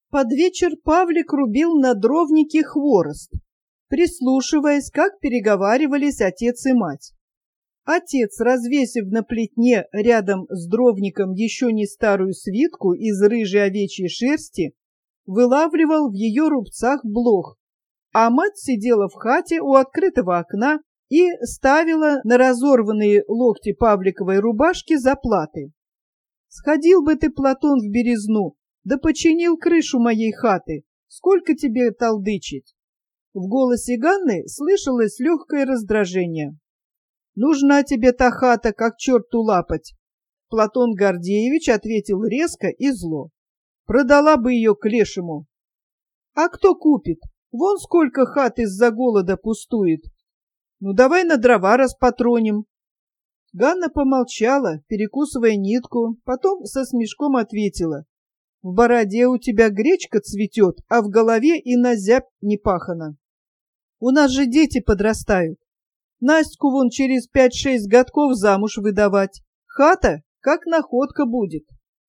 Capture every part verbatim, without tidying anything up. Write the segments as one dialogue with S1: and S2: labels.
S1: Под вечер Павлик рубил на дровнике хворост, прислушиваясь, как переговаривались отец и мать. Отец, развесив на плетне рядом с дровником еще не старую свитку из рыжей овечьей шерсти, вылавливал в ее рубцах блох, а мать сидела в хате у открытого окна и ставила на разорванные локти Павликовой рубашки заплаты. «Сходил бы ты, Платон, в Березну, да починил крышу моей хаты. Сколько тебе толдычить?» В голосе Ганны слышалось легкое раздражение. «Нужна тебе та хата, как черту лапать!» Платон Гордеевич ответил резко и зло. «Продала бы ее к лешему!» «А кто купит? Вон сколько хат из-за голода пустует! Ну давай на дрова распатроним!» Ганна помолчала, перекусывая нитку, потом со смешком ответила. «В бороде у тебя гречка цветет, а в голове и на зябь не пахано. У нас же дети подрастают. Настьку вон через пять-шесть годков замуж выдавать. Хата как находка будет».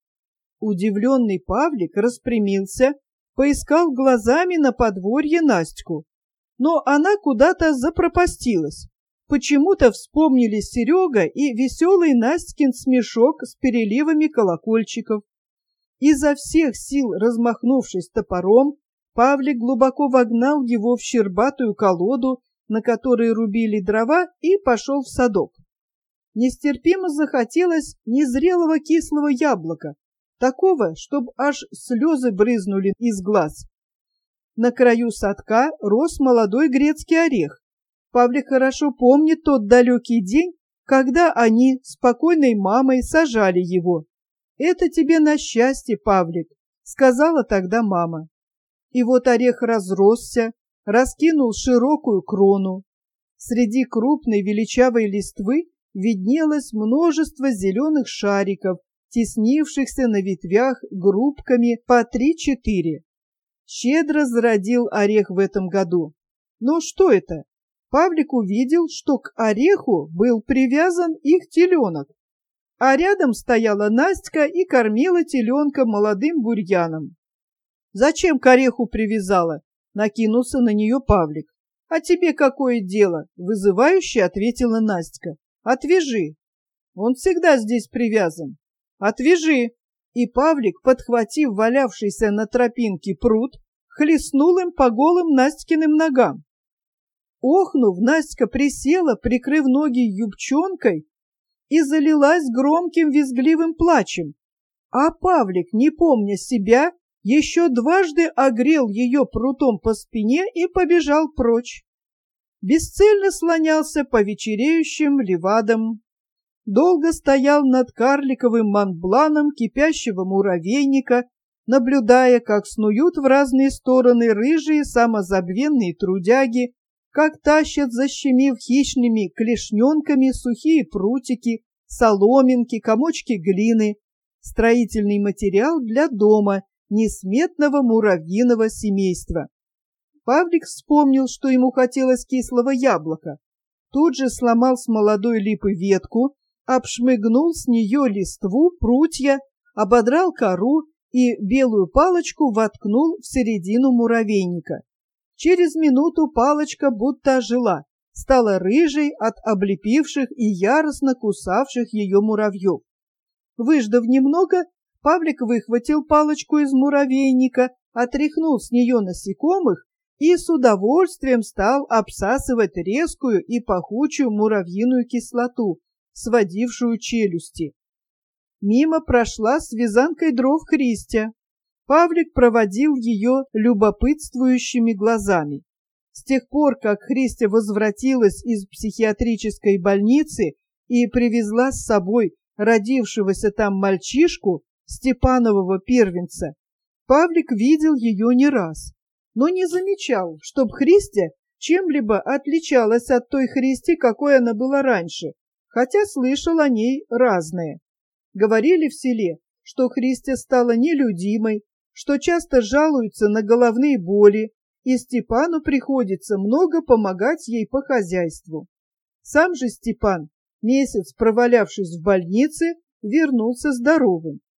S1: Удивленный Павлик распрямился, поискал глазами на подворье Настьку. Но она куда-то запропастилась. Почему-то вспомнились Серега и веселый Настькин смешок с переливами колокольчиков. Изо всех сил размахнувшись топором, Павлик глубоко вогнал его в щербатую колоду, на которой рубили дрова, и пошел в садок. Нестерпимо захотелось незрелого кислого яблока, такого, чтобы аж слезы брызнули из глаз. На краю садка рос молодой грецкий орех. Павлик хорошо помнит тот далекий день, когда они с покойной мамой сажали его. «Это тебе на счастье, Павлик», — сказала тогда мама. И вот орех разросся, раскинул широкую крону. Среди крупной величавой листвы виднелось множество зеленых шариков, теснившихся на ветвях группками по три-четыре. Щедро зародил орех в этом году. Но что это? Павлик увидел, что к ореху был привязан их теленок, а рядом стояла Настя и кормила теленка молодым бурьяном. «Зачем к ореху привязала?» — накинулся на нее Павлик. «А тебе какое дело?» — вызывающе ответила Настя. «Отвяжи. Он всегда здесь привязан. Отвяжи!» И Павлик, подхватив валявшийся на тропинке пруд, хлестнул им по голым Настькиным ногам. Охнув, Настя присела, прикрыв ноги юбчонкой, и залилась громким визгливым плачем. А Павлик, не помня себя, еще дважды огрел ее прутом по спине и побежал прочь. Бесцельно слонялся по вечереющим ливадам. Долго стоял над карликовым монбланом кипящего муравейника, наблюдая, как снуют в разные стороны рыжие самозабвенные трудяги, как тащат, защемив хищными клешненками, сухие прутики, соломинки, комочки глины, строительный материал для дома несметного муравьиного семейства. Павлик вспомнил, что ему хотелось кислого яблока. Тут же сломал с молодой липы ветку, обшмыгнул с нее листву, прутья, ободрал кору и белую палочку воткнул в середину муравейника. Через минуту палочка будто ожила, стала рыжей от облепивших и яростно кусавших ее муравьев. Выждав немного, Павлик выхватил палочку из муравейника, отряхнул с нее насекомых и с удовольствием стал обсасывать резкую и пахучую муравьиную кислоту, сводившую челюсти. Мимо прошла с вязанкой дров Христя. Павлик проводил ее любопытствующими глазами. С тех пор, как Христя возвратилась из психиатрической больницы и привезла с собой родившегося там мальчишку, Степанового первенца, Павлик видел ее не раз, но не замечал, чтоб Христя чем-либо отличалась от той Христи, какой она была раньше, хотя слышал о ней разное. Говорили в селе, что Христя стала нелюдимой, что часто жалуется на головные боли, и Степану приходится много помогать ей по хозяйству. Сам же Степан, месяц провалявшись в больнице, вернулся здоровым.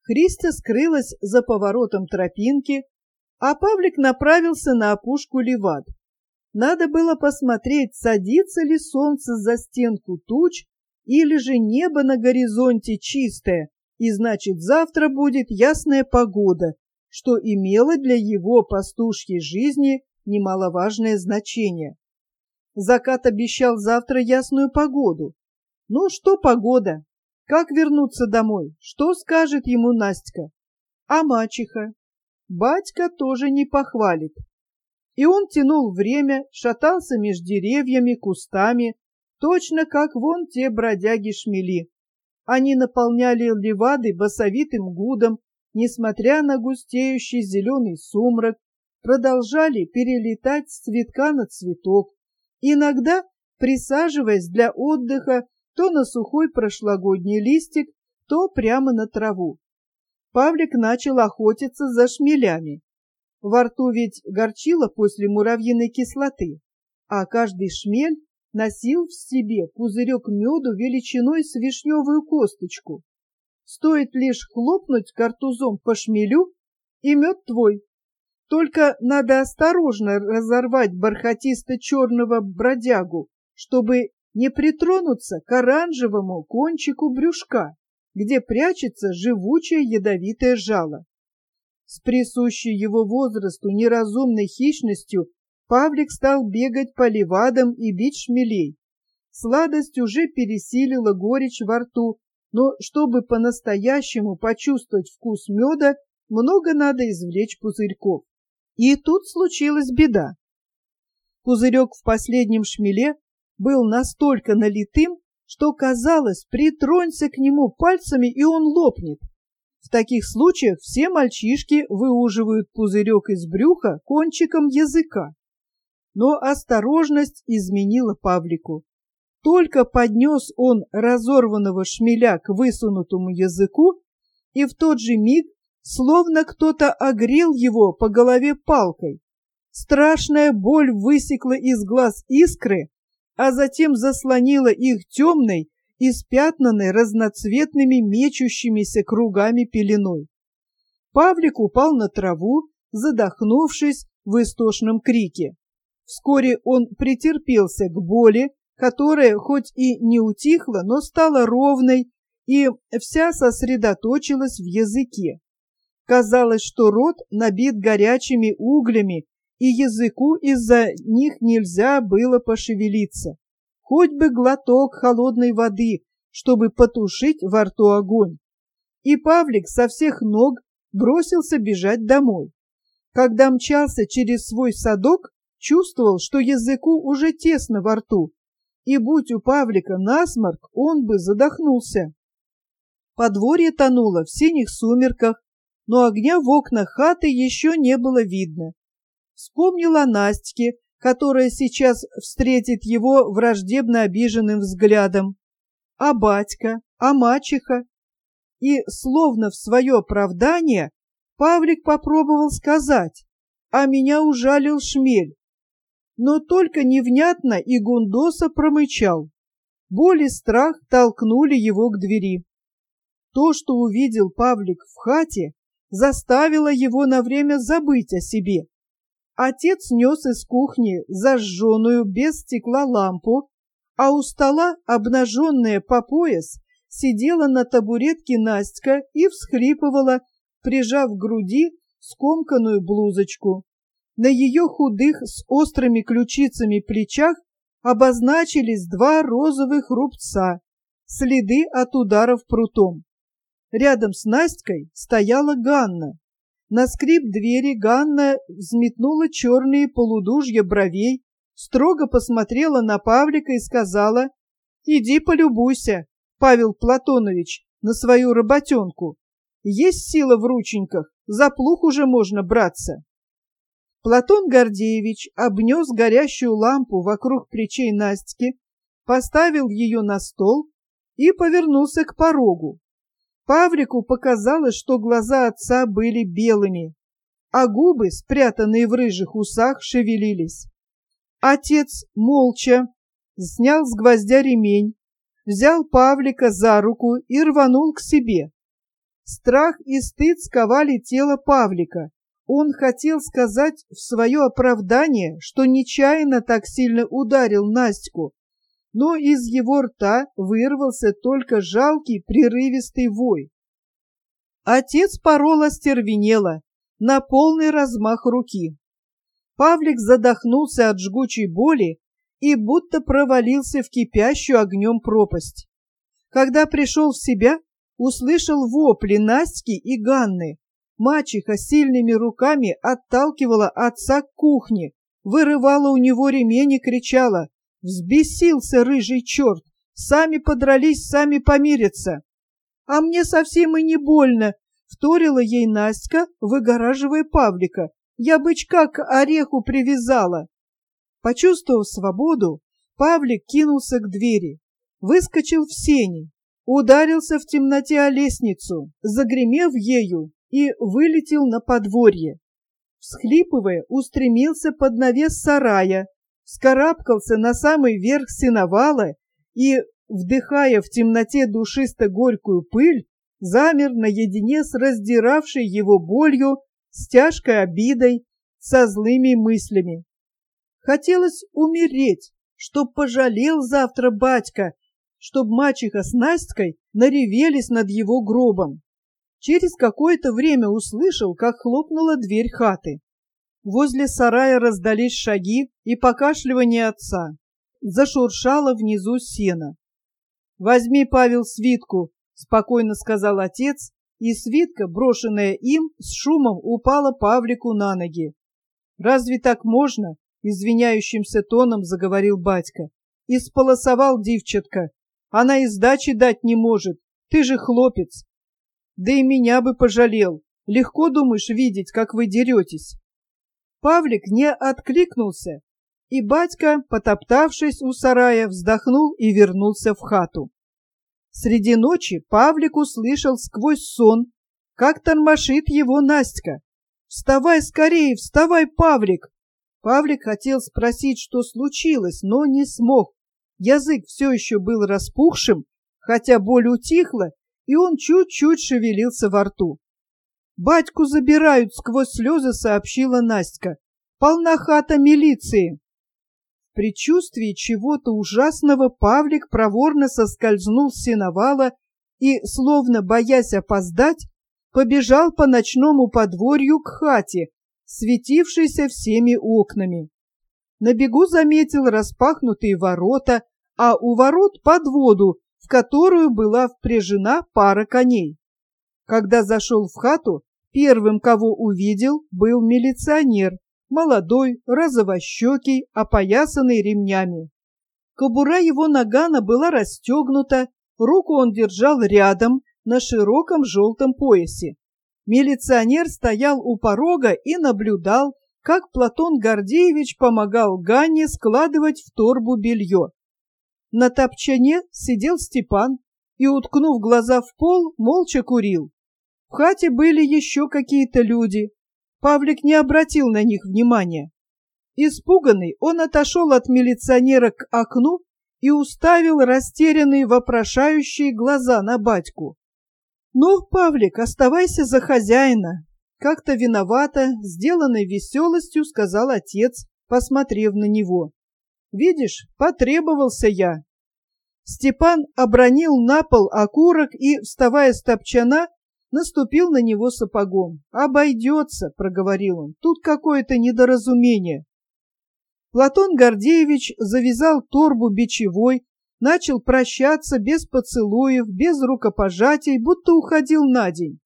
S1: Христя скрылась за поворотом тропинки, а Павлик направился на опушку Левад. Надо было посмотреть, садится ли солнце за стенку туч, или же небо на горизонте чистое, и значит завтра будет ясная погода, что имело для его пастушьей жизни немаловажное значение. Закат обещал завтра ясную погоду. Ну что погода? Как вернуться домой? Что скажет ему Настя? А мачеха? Батька тоже не похвалит. И он тянул время, шатался меж деревьями, кустами, точно как вон те бродяги-шмели. Они наполняли Левады басовитым гудом, несмотря на густеющий зеленый сумрак, продолжали перелетать с цветка на цветок, иногда присаживаясь для отдыха то на сухой прошлогодний листик, то прямо на траву. Павлик начал охотиться за шмелями. Во рту ведь горчило после муравьиной кислоты, а каждый шмель носил в себе пузырек меду величиной с вишневую косточку. Стоит лишь хлопнуть картузом по шмелю, и мед твой. Только надо осторожно разорвать бархатисто-черного бродягу, чтобы не притронуться к оранжевому кончику брюшка, где прячется живучее ядовитое жало. С присущей его возрасту неразумной хищностью Павлик стал бегать по левадам и бить шмелей. Сладость уже пересилила горечь во рту, но чтобы по-настоящему почувствовать вкус меда, много надо извлечь пузырьков. И тут случилась беда. Пузырек в последнем шмеле был настолько налитым, что казалось, притронься к нему пальцами, и он лопнет. В таких случаях все мальчишки выуживают пузырек из брюха кончиком языка. Но осторожность изменила Павлику. Только поднес он разорванного шмеля к высунутому языку, и в тот же миг словно кто-то огрел его по голове палкой. Страшная боль высекла из глаз искры, а затем заслонила их темной, испятнанной разноцветными мечущимися кругами пеленой. Павлик упал на траву, задохнувшись в истошном крике. Вскоре он претерпелся к боли, которая хоть и не утихла, но стала ровной и вся сосредоточилась в языке. Казалось, что рот набит горячими углями, и языку из-за них нельзя было пошевелиться. Хоть бы глоток холодной воды, чтобы потушить во рту огонь. И Павлик со всех ног бросился бежать домой. Когда мчался через свой садок, чувствовал, что языку уже тесно во рту, и будь у Павлика насморк, он бы задохнулся. Подворье тонуло в синих сумерках, но огня в окнах хаты еще не было видно. Вспомнил о Настьке, которая сейчас встретит его враждебно обиженным взглядом, а батька, а мачеха. И, словно в свое оправдание, Павлик попробовал сказать: «А меня ужалил шмель». Но только невнятно и гундоса промычал. Боль и страх толкнули его к двери. То, что увидел Павлик в хате, заставило его на время забыть о себе. Отец нес из кухни зажженную без стекла лампу, а у стола, обнаженная по пояс, сидела на табуретке Настя и всхлипывала, прижав к груди скомканную блузочку. На ее худых с острыми ключицами плечах обозначились два розовых рубца, следы от ударов прутом. Рядом с Настей стояла Ганна. На скрип двери Ганна взметнула черные полудужья бровей, строго посмотрела на Павлика и сказала: «Иди полюбуйся, Павел Платонович, на свою работенку. Есть сила в рученьках, за плуг уже можно браться». Платон Гордеевич обнес горящую лампу вокруг плечей Настики, поставил ее на стол и повернулся к порогу. Павлику показалось, что глаза отца были белыми, а губы, спрятанные в рыжих усах, шевелились. Отец молча снял с гвоздя ремень, взял Павлика за руку и рванул к себе. Страх и стыд сковали тело Павлика. Он хотел сказать в свое оправдание, что нечаянно так сильно ударил Настю, но из его рта вырвался только жалкий прерывистый вой. Отец порол остервенело, на полный размах руки. Павлик задохнулся от жгучей боли и будто провалился в кипящую огнем пропасть. Когда пришел в себя, услышал вопли Настки и Ганны. Мачеха сильными руками отталкивала отца к кухне, вырывала у него ремень и кричала: «Взбесился рыжий черт! Сами подрались, сами помирятся!» «А мне совсем и не больно!» — вторила ей Настя, выгораживая Павлика. «Я бычка к ореху привязала!» Почувствовав свободу, Павлик кинулся к двери, выскочил в сени, ударился в темноте о лестницу, загремев ею, и вылетел на подворье. Всхлипывая, устремился под навес сарая, вскарабкался на самый верх сеновала и, вдыхая в темноте душисто-горькую пыль, замер наедине с раздиравшей его болью, с тяжкой обидой, со злыми мыслями. Хотелось умереть, чтоб пожалел завтра батька, чтоб мачеха с Настькой наревелись над его гробом. Через какое-то время услышал, как хлопнула дверь хаты. Возле сарая раздались шаги и покашливание отца. Зашуршало внизу сено. «Возьми, Павел, свитку», — спокойно сказал отец, и свитка, брошенная им, с шумом упала Павлику на ноги. «Разве так можно?» — извиняющимся тоном заговорил батька. «Исполосовал дивчатка. Она и сдачи дать не может. Ты же хлопец. Да и меня бы пожалел. Легко, думаешь, видеть, как вы деретесь?» Павлик не откликнулся, и батька, потоптавшись у сарая, вздохнул и вернулся в хату. Среди ночи Павлик услышал сквозь сон, как тормошит его Настя. «Вставай скорее, вставай, Павлик!» Павлик хотел спросить, что случилось, но не смог. Язык все еще был распухшим, хотя боль утихла, и он чуть-чуть шевелился во рту. «Батьку забирают», — сквозь слезы сообщила Настя. «Полна хата милиции». В предчувствии чего-то ужасного Павлик проворно соскользнул с сеновала и, словно боясь опоздать, побежал по ночному подворью к хате, светившейся всеми окнами. На бегу заметил распахнутые ворота, а у ворот подводу, в которую была впряжена пара коней. Когда зашел в хату, первым, кого увидел, был милиционер, молодой, розовощекий, опоясанный ремнями. Кобура его нагана была расстегнута, руку он держал рядом на широком желтом поясе. Милиционер стоял у порога и наблюдал, как Платон Гордеевич помогал Ганне складывать в торбу белье. На топчане сидел Степан и, уткнув глаза в пол, молча курил. В хате были еще какие-то люди. Павлик не обратил на них внимания. Испуганный, он отошел от милиционера к окну и уставил растерянные вопрошающие глаза на батьку. «Ну, Павлик, оставайся за хозяина», — как-то виновато, сделанной веселостью сказал отец, посмотрев на него. «Видишь, потребовался я». Степан обронил на пол окурок и, вставая с топчана, наступил на него сапогом. «Обойдется», — проговорил он, — «тут какое-то недоразумение». Платон Гордеевич завязал торбу бичевой, начал прощаться без поцелуев, без рукопожатий, будто уходил на день.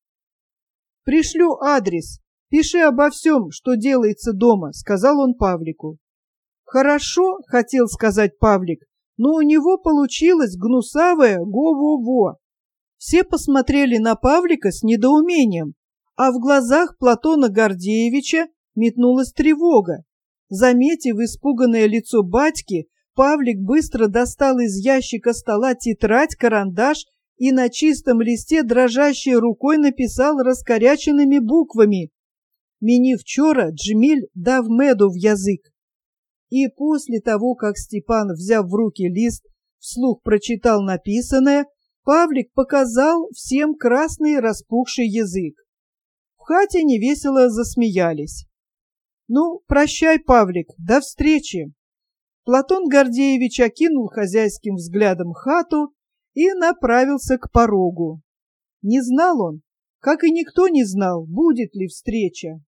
S1: «Пришлю адрес, пиши обо всем, что делается дома», — сказал он Павлику. «Хорошо», — хотел сказать Павлик, но у него получилось гнусавое «го-во-во». Все посмотрели на Павлика с недоумением, а в глазах Платона Гордеевича метнулась тревога. Заметив испуганное лицо батьки, Павлик быстро достал из ящика стола тетрадь, карандаш и на чистом листе дрожащей рукой написал раскоряченными буквами: «Мені вчора Джміль дав меду в язык». И после того, как Степан, взяв в руки лист, вслух прочитал написанное, Павлик показал всем красный распухший язык. В хате невесело засмеялись. «Ну, прощай, Павлик, до встречи!» Платон Гордеевич окинул хозяйским взглядом хату и направился к порогу. Не знал он, как и никто не знал, будет ли встреча.